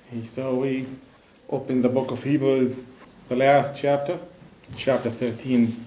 So we open the book of Hebrews, the last chapter 13.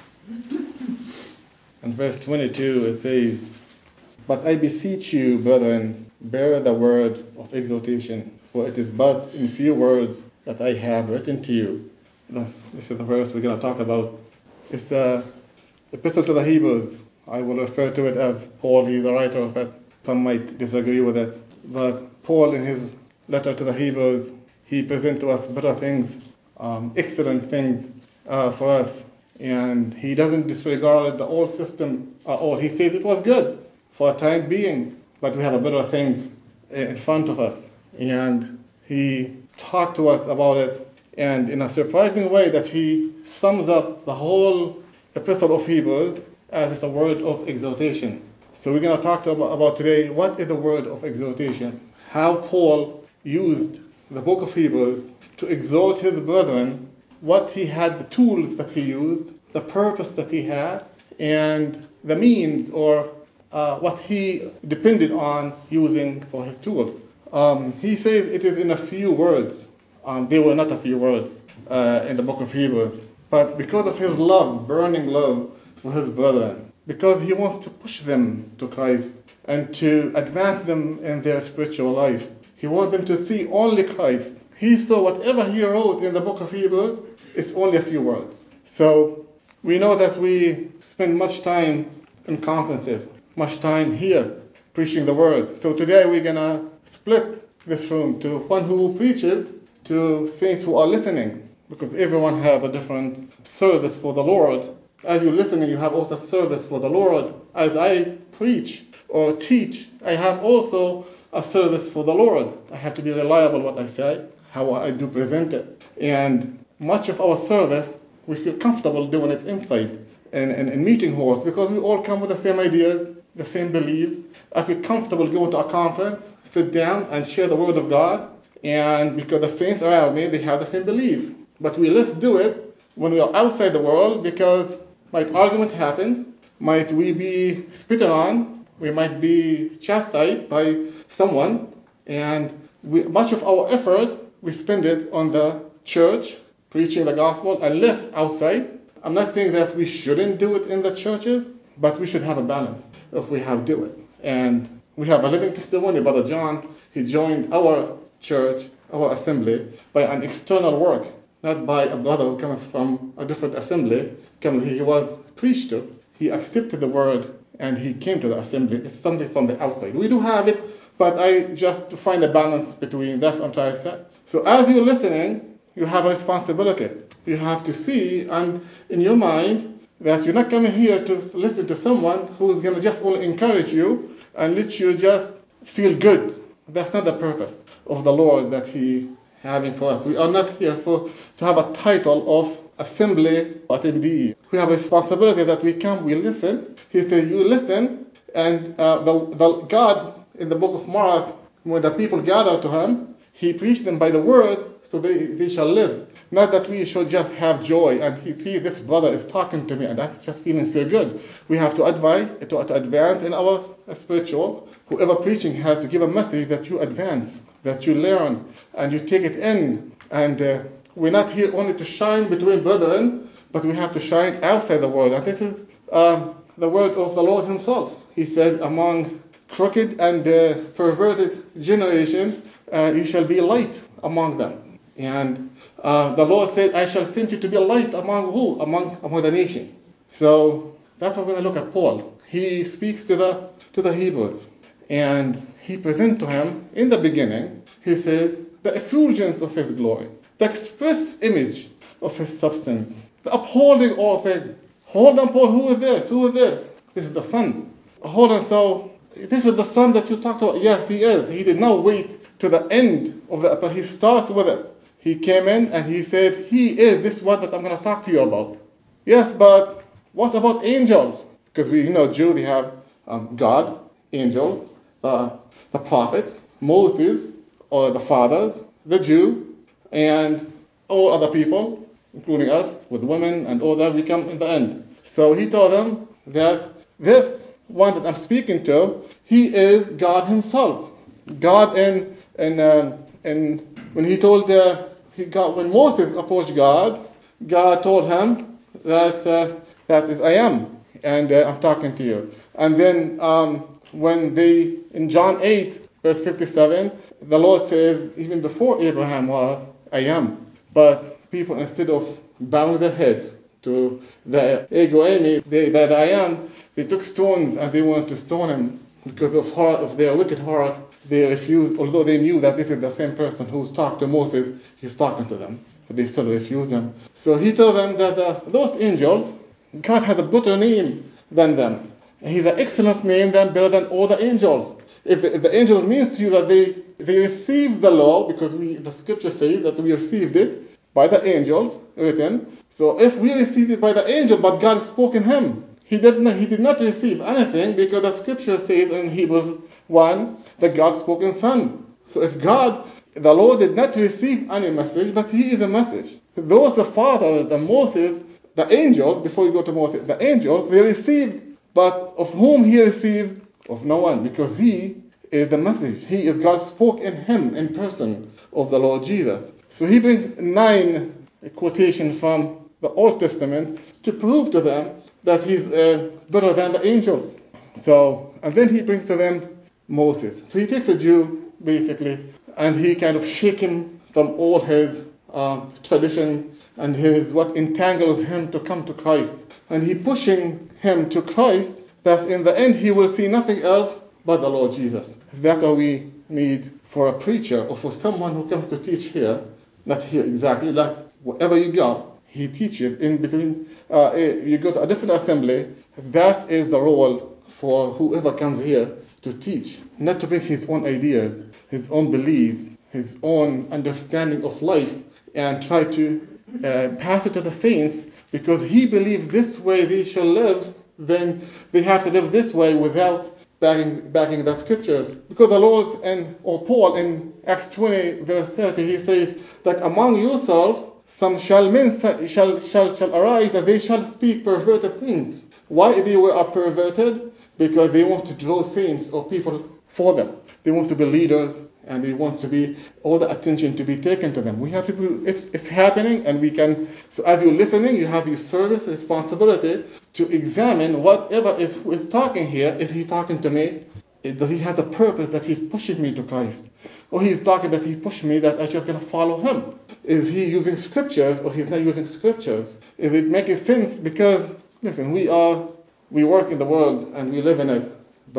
And verse 22 it says, "But I beseech you, brethren, bear the word of exhortation, for it is but in few words that I have written to you." This is the verse we're going to talk about. It's the Epistle to the Hebrews. I will refer to it as Paul. He's the writer of it. Some might disagree with it. But Paul, in his letter to the Hebrews, he presents to us better things, excellent things for us. And he doesn't disregard the old system at all. He says it was good for a time being, but we have better things in front of us. And he talked to us about it, and in a surprising way that he sums up the whole Epistle of Hebrews as a word of exhortation. So we're going to talk about today, what is the word of exhortation? How Paul used the book of Hebrews to exhort his brethren, what he had, the tools that he used, the purpose that he had, and the means or what he depended on using for his tools. He says it is in a few words. They were not a few words in the book of Hebrews. But because of his love, burning love for his brethren, because he wants to push them to Christ and to advance them in their spiritual life, he wants them to see only Christ. He saw whatever he wrote in the book of Hebrews is only a few words. So we know that we spend much time in conferences, much time here preaching the word. So today we're going to split this room to one who preaches, to saints who are listening, because everyone has a different service for the Lord. As you're listening, you have also service for the Lord. As I preach or teach, I have also a service for the Lord. I have to be reliable what I say, how I do present it. And much of our service, we feel comfortable doing it inside in meeting halls, because we all come with the same ideas, the same beliefs. I feel comfortable going to a conference, sit down and share the word of God, and because the saints around me, they have the same belief. But we less do it when we are outside the world, because might argument happens, might we be spitted on, we might be chastised by someone, and much of our effort, we spend it on the church, preaching the gospel, and less outside. I'm not saying that we shouldn't do it in the churches, but we should have a balance if we have to do it. And we have a living testimony. Brother John, he joined our church, our assembly, by an external work, not by a brother who comes from a different assembly. He was preached to. He accepted the word and he came to the assembly. It's something from the outside. We do have it, but I just to find a balance between that I'm trying to say. So as you're listening, you have a responsibility. You have to see and in your mind that you're not coming here to listen to someone who's going to just only encourage you and let you just feel good. That's not the purpose of the Lord that He having for us. We are not here to have a title of assembly attendee. We have a responsibility that we come, we listen. He said, you listen, and the God in the book of Mark, when the people gather to Him, He preached them by the word, so they shall live. Not that we should just have joy and see this brother is talking to me and I'm just feeling so good. We have to to advance in our spiritual. Whoever preaching has to give a message that you advance, that you learn, and you take it in. And we're not here only to shine between brethren, but we have to shine outside the world. And this is the word of the Lord Himself. He said, among crooked and perverted generation, you shall be light among them. And the Lord said, I shall send you to be a light among who? Among the nation. So that's what we're going to look at Paul. He speaks to the Hebrews, and he presents to him in the beginning, he said, the effulgence of His glory, the express image of His substance, the upholding all things. Hold on, Paul, who is this? Who is this? This is the Son. Hold on, so this is the Son that you talked about? Yes, He is. He did not wait to the end of the epistle. He starts with it. He came in and he said, He is this one that I'm going to talk to you about. Yes, but what about angels? Because we Jews, they have God, angels, the prophets, Moses, or the fathers, the Jew, and all other people, including us, with women and all that, we come in the end. So he told them that this one that I'm speaking to, He is God Himself. God in And when he told when Moses approached God, God told him that is I am, and I'm talking to you. And then when in John 8 verse 57, the Lord says even before Abraham was I am. But people, instead of bowing their heads to the ego eimi, that I am, they took stones and they wanted to stone him because of their wicked heart. They refused, although they knew that this is the same person who's talked to Moses, he's talking to them. But they still refused him. So he told them that those angels, God has a better name than them. And he's an excellent name than better than all the angels. If the angels means to you that they received the law, because the scripture says that we received it by the angels written. So if we received it by the angel, but God spoke in him, he did not receive anything, because the scripture says in Hebrews 1 that God spoke in Son. So if the Lord did not receive any message, but he is a message. Those the fathers, the Moses, the angels, before you go to Moses, the angels, they received, but of whom he received? Of no one, because he is the message. He is God spoke in him, in person of the Lord Jesus. So he brings 9 quotations from the Old Testament to prove to them that he's better than the angels. So, and then he brings to them Moses. So he takes a Jew, basically, and he kind of shake him from all his tradition and what entangles him to come to Christ. And he pushing him to Christ, that in the end he will see nothing else but the Lord Jesus. That's what we need for a preacher, or for someone who comes to teach here, not here exactly, like wherever you go, he teaches in between, you go to a different assembly, that is the role for whoever comes here to teach, not to bring his own ideas, his own beliefs, his own understanding of life, and try to pass it to the saints, because he believes this way they shall live, then they have to live this way without backing the scriptures. Because the Lord or Paul in Acts 20 verse 30, he says that among yourselves some men shall arise, and they shall speak perverted things. Why they were perverted? Because they want to draw saints or people for them. They want to be leaders, and they want to be all the attention to be taken to them. We have to be, it's happening, and we can. So as you're listening, you have your service responsibility to examine whatever who is talking here. Is he talking to me? Does he has a purpose that he's pushing me to Christ? Or he's talking that he pushed me that I'm just going to follow him? Is he using scriptures, or he's not using scriptures? Is it making sense? Because, listen, we work in the world and we live in it,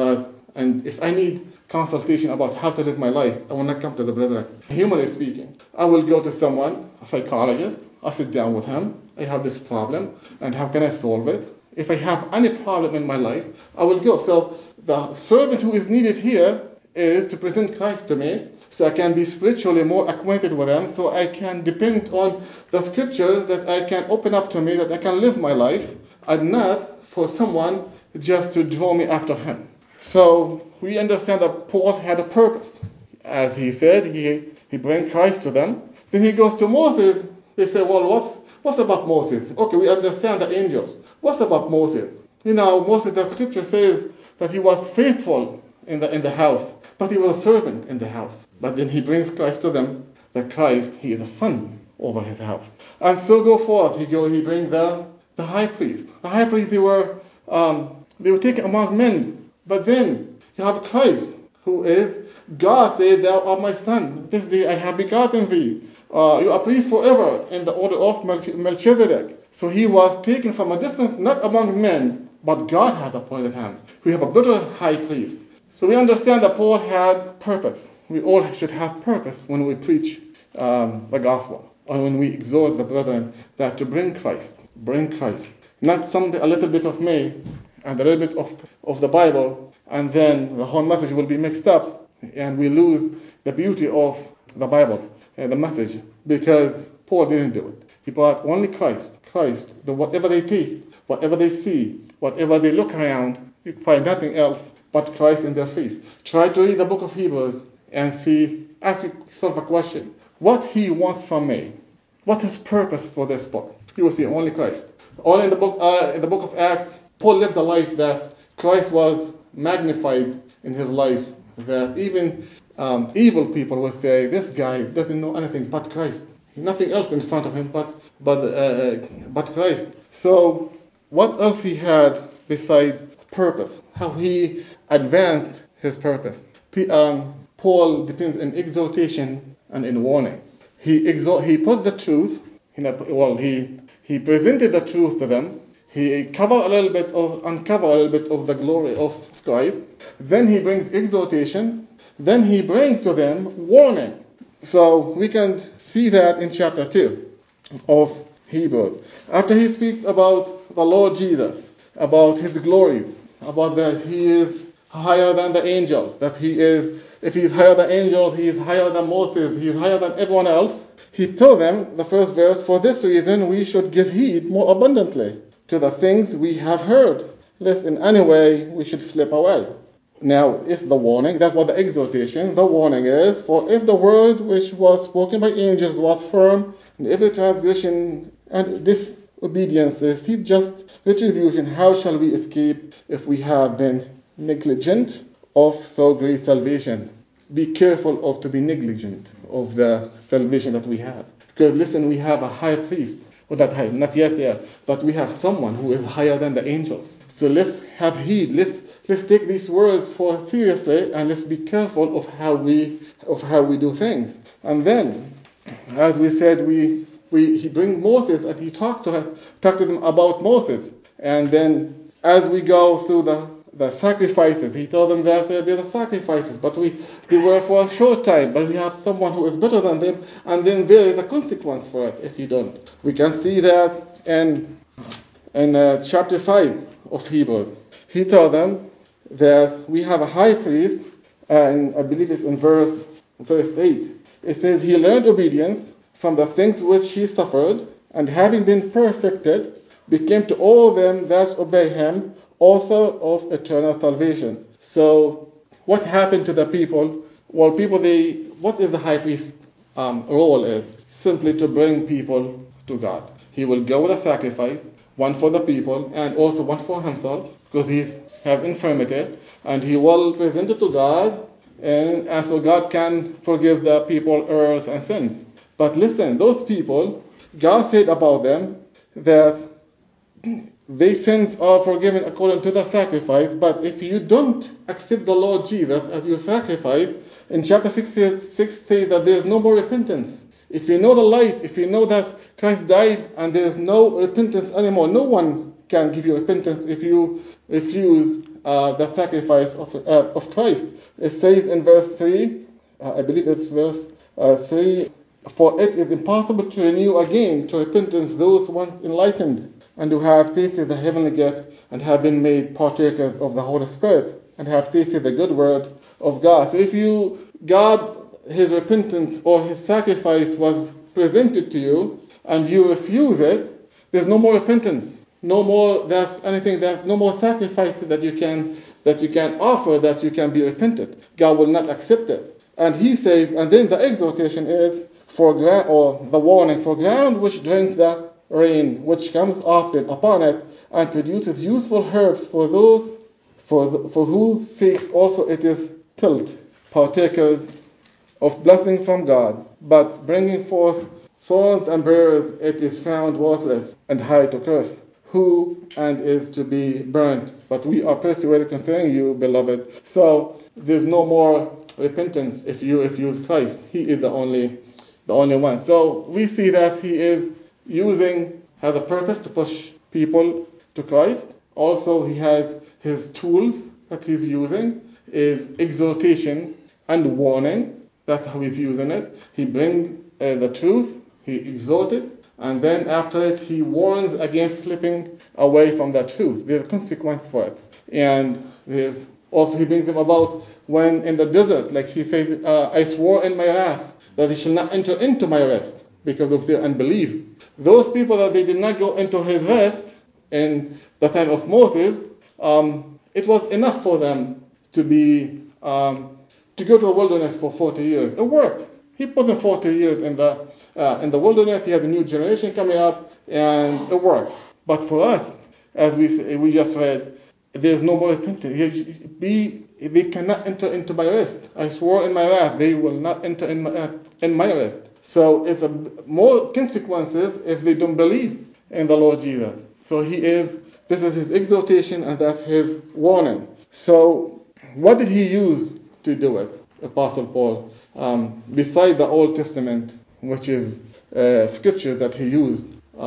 and if I need consultation about how to live my life, I will not come to the brethren. Humanly speaking, I will go to someone, a psychologist. I sit down with him. I have this problem, and how can I solve it? If I have any problem in my life, I will go. So the servant who is needed here is to present Christ to me, so I can be spiritually more acquainted with him, so I can depend on the scriptures, that I can open up to me, that I can live my life, and not for someone just to draw me after him. So we understand that Paul had a purpose. As he said, he bring Christ to them. Then he goes to Moses. They say, well, what's about Moses? Okay, we understand the angels. What's about Moses? Moses, the scripture says that he was faithful in the house, but he was a servant in the house. But then he brings Christ to them, that Christ, he is the son over his house. And so go forth. He bring the high priest. The high priest, they were taken among men. But then you have Christ, who is, God said, thou art my son. This day I have begotten thee. You are priest forever in the order of Melchizedek. So he was taken from a difference, not among men, but God has appointed him. We have a better high priest. So we understand that Paul had purpose. We all should have purpose when we preach the gospel, or when we exhort the brethren that to bring Christ. Not a little bit of me and a little bit of the Bible, and then the whole message will be mixed up, and we lose the beauty of the Bible and the message, because Paul didn't do it. He brought only Christ. Whatever they taste, whatever they see, whatever they look around, you find nothing else but Christ in their face. Try to read the book of Hebrews and ask yourself a question. What he wants from me? What is purpose for this book? You will see only Christ. All in the book of Acts, Paul lived a life that Christ was magnified in his life. That even evil people will say, this guy doesn't know anything but Christ. Nothing else in front of him but Christ. So what else he had besides purpose? How he advanced his purpose? Paul depends in exhortation and in warning. He put the truth. He presented the truth to them. He uncovered a little bit of the glory of Christ. Then he brings exhortation. Then he brings to them warning. So we can see that in chapter 2 of Hebrews. After he speaks about the Lord Jesus, about his glories, about that he is higher than the angels, that if he is higher than angels, he is higher than Moses, he is higher than everyone else. He told them, the first verse, for this reason we should give heed more abundantly to the things we have heard, lest in any way we should slip away. Now, it's the warning. That's what the exhortation, the warning is. For if the word which was spoken by angels was firm, and every transgression and disobedience received just retribution, how shall we escape if we have been negligent of so great salvation? Be careful to be negligent of the salvation that we have. Because listen, we have a high priest. Well, not yet there, but we have someone who is higher than the angels. So let's have heed. Let's take these words seriously, and let's be careful of how we do things. And then, as we said, he bring Moses and he talked to them about Moses. And then, as we go through the sacrifices, he told them that there are sacrifices, but they were for a short time. But we have someone who is better than them, and then there is a consequence for it if you don't. We can see that in chapter 5 of Hebrews. He told them that we have a high priest, and I believe it's in verse 8. It says, he learned obedience from the things which he suffered, and having been perfected, became to all them that obey him author of eternal salvation. So, what happened to the people? Well, what is the high priest's role is? Simply to bring people to God. He will go with a sacrifice, one for the people, and also one for himself, because he has infirmity, and he will present it to God, and so God can forgive the people errors and sins. But listen, those people, God said about them that their sins are forgiven according to the sacrifice, but if you don't accept the Lord Jesus as your sacrifice, in chapter 6 says that there is no more repentance. If you know the light, if you know that Christ died and there is no repentance anymore, no one can give you repentance if you refuse the sacrifice of Christ. It says in verse 3, I believe it's verse 3, for it is impossible to renew again to repentance those once enlightened, and who have tasted the heavenly gift, and have been made partakers of the Holy Spirit, and have tasted the good word of God. So if his repentance or his sacrifice was presented to you, and you refuse it, there's no more repentance. No more, no more sacrifice that you can offer, that you can be repentant. God will not accept it. And he says, and then the exhortation is, the warning, for ground which drinks the rain, which comes often upon it, and produces useful herbs for those for whose sakes also it is tilled, partakers of blessing from God, but bringing forth thorns and briars, it is found worthless and high to curse, who and is to be burnt. But we are persuaded concerning you, beloved. So there's no more repentance if you refuse Christ. He is the only one. So we see that he has a purpose to push people to Christ. Also, he has his tools that he's using is exhortation and warning. That's how he's using it. He brings the truth, he exhorted, and then after it, he warns against slipping away from that truth. There's a consequence for it. And he brings them about when in the desert, like he says, I swore in my wrath that they shall not enter into my rest because of their unbelief. Those people that they did not go into his rest in the time of Moses, it was enough for them to go to the wilderness for 40 years. It worked. He put them 40 years in the wilderness. He had a new generation coming up, and it worked. But for us, as we just read, there's no more repentance. they cannot enter into my rest. I swore in my wrath, they will not enter in my rest. So it's more consequences if they don't believe in the Lord Jesus. So this is his exhortation, and that's his warning. So what did he use to do it, Apostle Paul? Beside the Old Testament, which is scripture that he used,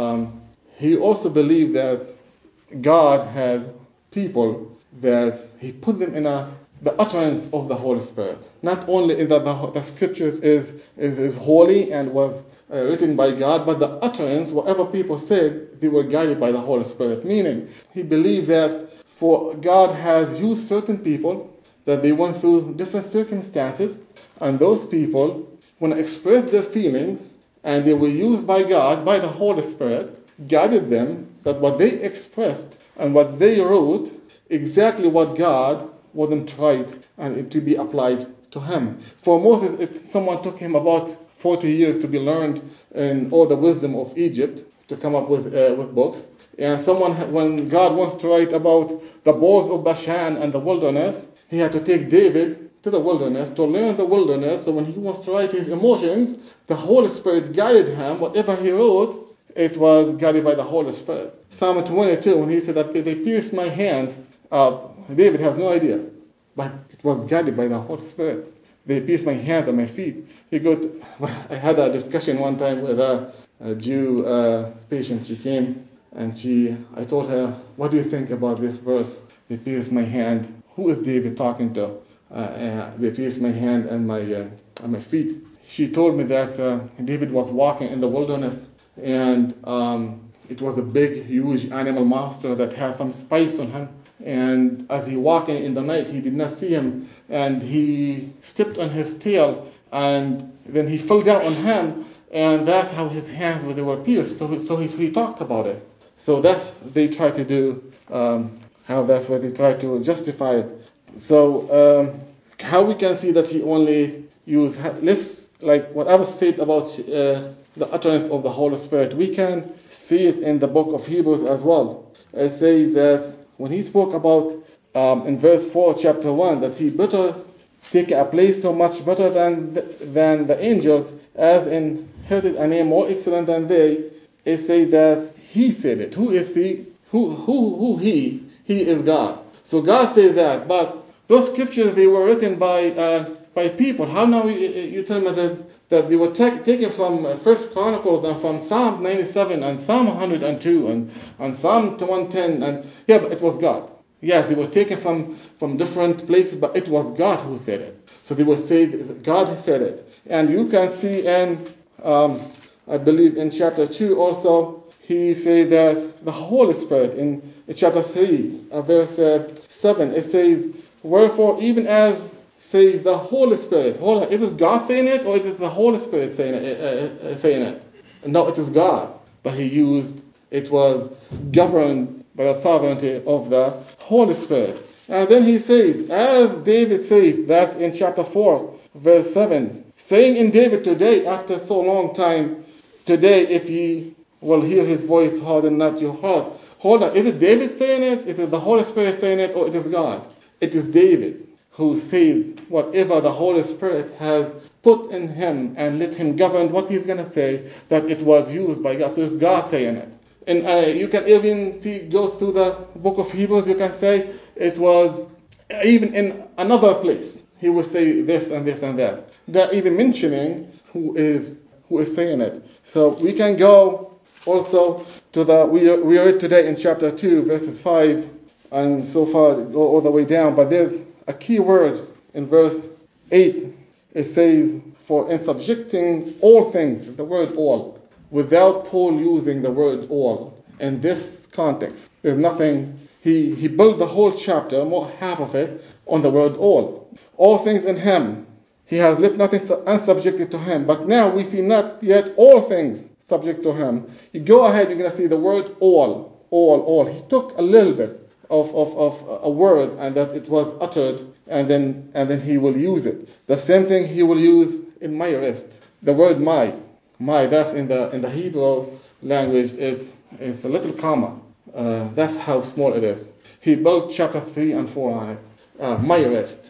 he also believed that God had people that he put them in the utterance of the Holy Spirit. Not only in that the scriptures is holy and was written by God, but the utterance, whatever people said, they were guided by the Holy Spirit. Meaning, he believed that for God has used certain people, that they went through different circumstances, and those people, when they expressed their feelings, and they were used by God, by the Holy Spirit, guided them, that what they expressed and what they wrote, exactly what God wasn't right, and it to be applied to him. For Moses, someone took him about 40 years to be learned in all the wisdom of Egypt, to come up with books. And when God wants to write about the bulls of Bashan and the wilderness, he had to take David to the wilderness to learn the wilderness. So when he wants to write his emotions, the Holy Spirit guided him. Whatever he wrote, it was guided by the Holy Spirit. Psalm 22, when he said that they pierced my hands, David has no idea, but it was guided by the Holy Spirit. They pierced my hands and my feet. I had a discussion one time with a Jew patient. She came and I told her, what do you think about this verse? They pierced my hand. Who is David talking to? They pierced my hand and my feet. She told me that David was walking in the wilderness, and it was a big, huge animal monster that had some spikes on him. And as he walking in the night, he did not see him, and he stepped on his tail, and then he fell down on him, and that's how his hands were pierced. So he talked about it. So they try to do, that's what they try to justify it. So how we can see that he only used, what I was said about the utterance of the Holy Spirit, we can see it in the book of Hebrews as well. It says that when he spoke about, in verse 4, chapter 1, that he better take a place so much better than the angels, as inherited a name more excellent than they, it says that he said it. Who is he? Who he? He is God. So God said that, but those scriptures, they were written by people. How now you tell me that they were taken from First Chronicles and from Psalm 97 and Psalm 102 and Psalm 110, and but it was God. Yes, they were taken from different places, but it was God who said it. So they would say God said it. And you can see in, I believe in chapter 2 also, he said that the Holy Spirit in chapter 3, verse 7, it says, wherefore even as says the Holy Spirit. Hold on, is it God saying it, or is it the Holy Spirit saying it? No, it is God. But it was governed by the sovereignty of the Holy Spirit. And then he says, as David says, that's in chapter 4, verse 7, saying in David today, after so long time, today if ye will hear his voice, harden not your heart. Hold on, is it David saying it? Is it the Holy Spirit saying it, or it is God? It is David who says whatever the Holy Spirit has put in him and let him govern what he's going to say, that it was used by God. So it's God saying it. And you can even go through the book of Hebrews, you can say it was even in another place. He will say this and this and that. They're even mentioning who is saying it. So we can go also to we read today in chapter 2, verses 5, and so far go all the way down. But there's a key word in verse 8. It says, for in subjecting all things, the word all, without Paul using the word all. In this context, there's nothing, he built the whole chapter, more half of it, on the word all. All things in him. He has left nothing unsubjected to him. But now we see not yet all things subject to him. You go ahead, you're going to see the word all. He took a little bit of a word, and that it was uttered, and then he will use it. The same thing he will use in my rest. The word my, that's in the Hebrew language, it's a little comma. That's how small it is. He built chapter 3 and 4 on it. My rest.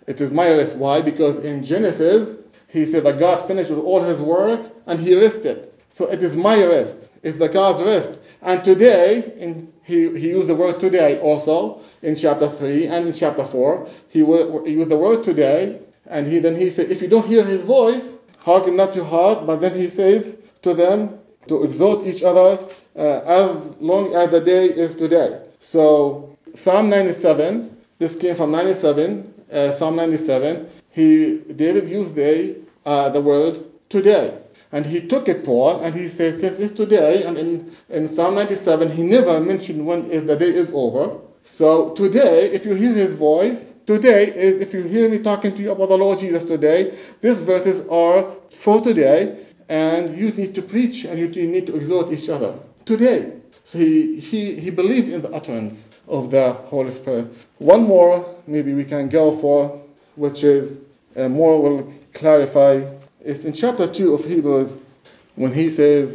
It is my rest. Why? Because in Genesis, he said that God finished with all his work and he rested. So it is my rest. It's the God's rest. And today, he used the word today also in chapter 3 and in chapter 4. He used the word today, and then he said, if you don't hear his voice, hearken not your heart. But then he says to them to exhort each other as long as the day is today. So Psalm 97, this came from 97, Psalm 97. David used the word today. And he took it, Paul, and he said, since it's today, and in Psalm 97, he never mentioned when the day is over. So today, if you hear his voice, today is if you hear me talking to you about the Lord Jesus today, these verses are for today, and you need to preach and you need to exhort each other today. So he believed in the utterance of the Holy Spirit. One more, maybe we can go for, which is more will clarify. It's in chapter 2 of Hebrews when he says,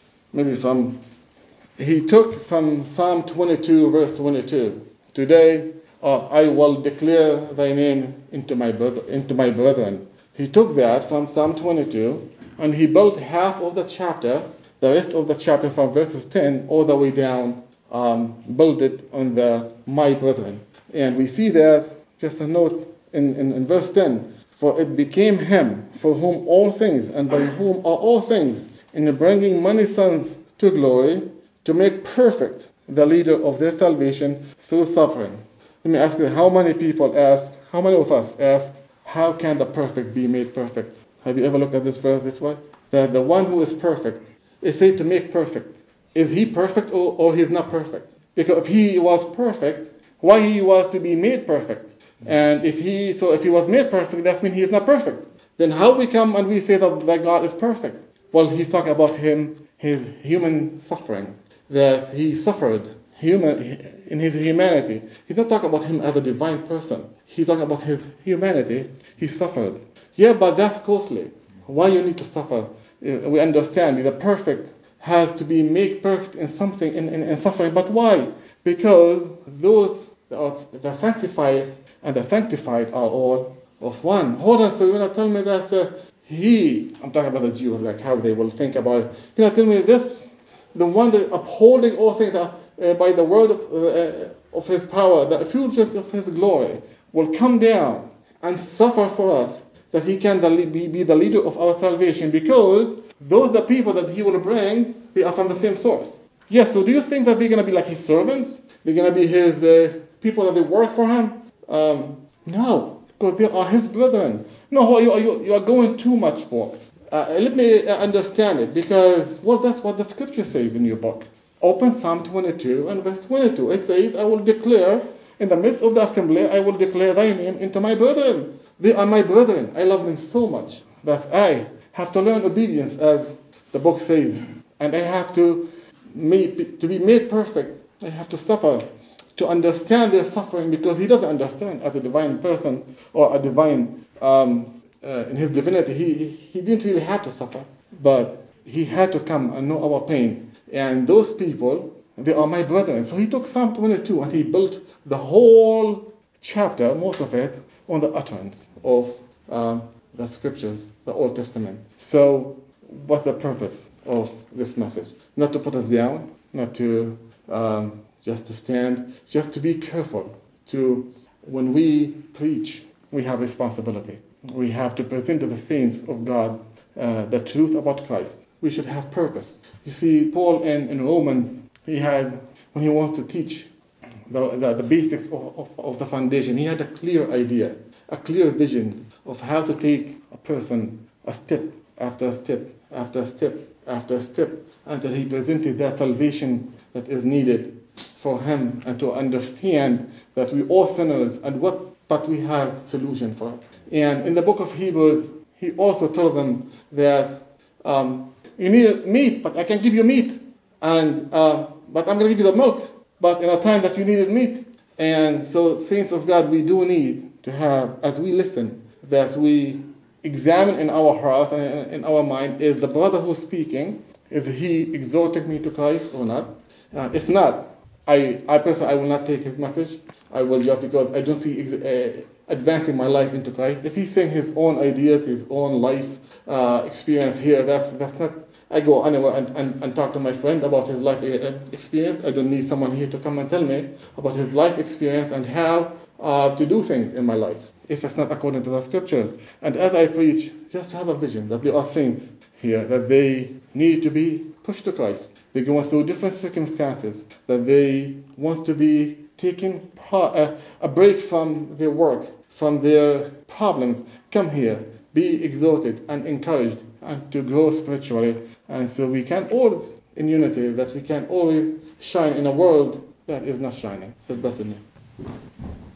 he took from Psalm 22, verse 22. Today I will declare thy name into my brethren. He took that from Psalm 22 and he built half of the chapter, the rest of the chapter from verses 10 all the way down, built it on the my brethren. And we see that, just a note in verse 10, for it became him for whom all things and by whom are all things, in bringing many sons to glory, to make perfect the leader of their salvation through suffering. Let me ask you, how many of us ask, how can the perfect be made perfect? Have you ever looked at this verse this way? That the one who is perfect is said to make perfect. Is he perfect or he's not perfect? Because if he was perfect, why he was to be made perfect? And if he was made perfect, that means he is not perfect. Then how we come and we say that God is perfect? Well, he's talking about his human suffering, that he suffered in his humanity. He's not talking about him as a divine person. He's talking about his humanity. He suffered. Yeah, but that's costly. Why you need to suffer? We understand the perfect has to be made perfect in something, in suffering. But why? Because those the sanctified and the sanctified are all of one. Hold on, so you're going to tell me that I'm talking about the Jew, like how they will think about it. You're going to tell me this, the one that upholding all things by the word of his power, the effulgence of his glory, will come down and suffer for us, that he can be the leader of our salvation, because the people that he will bring, they are from the same source. Yes, so do you think that they're going to be like his servants? They're going to be his people that they work for him? No, because they are his brethren. No, you are going too much for. Let me understand it, because, that's what the scripture says in your book. Open Psalm 22 and verse 22. It says, I will declare, in the midst of the assembly, I will declare thy name into my brethren. They are my brethren. I love them so much that I have to learn obedience, as the book says. And I have to be made perfect. I have to suffer to understand their suffering, because he doesn't understand as a divine person or a divine, in his divinity, he didn't really have to suffer, but he had to come and know our pain. And those people, they are my brethren. So he took Psalm 22 and he built the whole chapter, most of it, on the utterance of the scriptures, the Old Testament. So what's the purpose of this message? Not to put us down, not to just to stand, just to be careful. When we preach, we have responsibility. We have to present to the saints of God the truth about Christ. We should have purpose. You see, Paul in Romans, when he wants to teach the basics of the foundation, he had a clear idea, a clear vision of how to take a person a step after step after step after step, until he presented that salvation that is needed for him, and to understand that we all sinners, but we have solution for it. And in the book of Hebrews, he also told them that you need meat, but I can give you meat, and but I'm going to give you the milk, but in a time that you needed meat. And so, saints of God, we do need to have, as we listen, that we examine in our heart and in our mind, is the brother who's speaking, is he exhorting me to Christ or not? If not, I personally, I will not take his message. I will just, because I don't see advancing my life into Christ. If he's saying his own ideas, his own life experience here, that's not. I go anywhere and talk to my friend about his life experience. I don't need someone here to come and tell me about his life experience and how to do things in my life, if it's not according to the scriptures. And as I preach, just to have a vision that there are saints here, that they need to be pushed to Christ. They're going through different circumstances, that they want to be taking a break from their work, from their problems. Come here, be exhorted and encouraged, and to grow spiritually. And so we can always, in unity, that we can always shine in a world that is not shining. That's blessed me.